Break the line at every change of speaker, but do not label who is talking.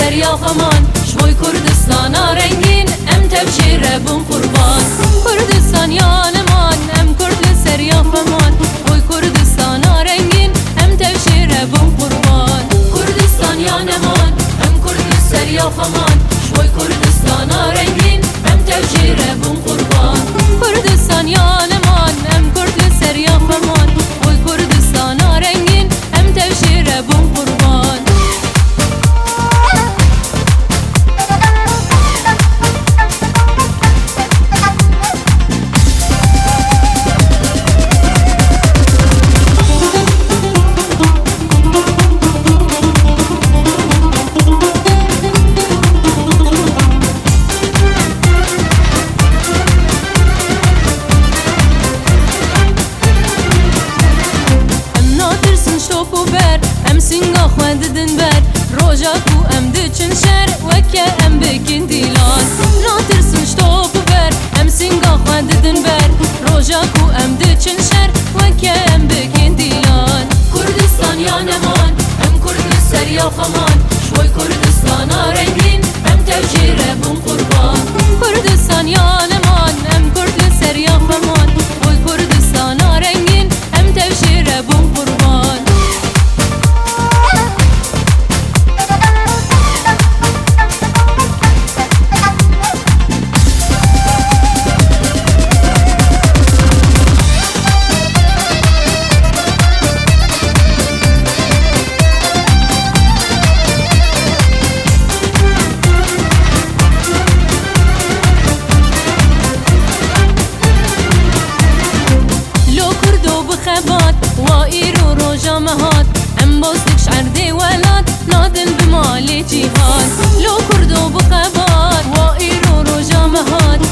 سریا خمان شوی کردستان رنگین ام تبشیر بون قربان کردستان یانمان ام کرد سریا خمان شوی کردستان رنگین ام تبشیر بون قربان کردستان یانمان ام کرد سریا خمان شوی کردستان رنگین ام تبشیر بون قربان کردستان یانمان ام کرد سریا خمان شوی کردستان رنگین ام تبشیر بون قربان سنگا خوند دن بر روزا کو ام دچن شر وکه ام بکن دیلان ناترسن شتوب بر ام سنگا خوند دن بر روزا کو ام دچن شر وکه ام بکن دیلان کردستان یانمان ام کرد سریا خمان شوی کردستان رنگین ام تبشیر بون قربان کردستان یانمان ام کرد سریا خمان شوی کردستان رنگین ام تبشیر بون قربان وائر روجا مهات ام بوستك شعردي ولاد نادن بمالي جهاد لو كردو بخبات وائر روجا مهات